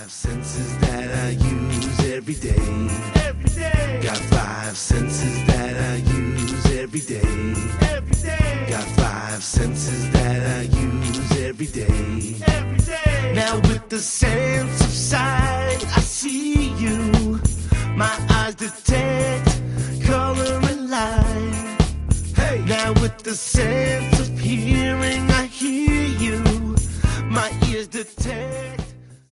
five senses that I use every day. Every day. Got five senses that I use every day. Every day. Got five senses that I use every day. Every day. Now with the sense of sight, I see you. My eyes detect color and light. Hey. Now with the sense of hearing, I hear you. My ears detect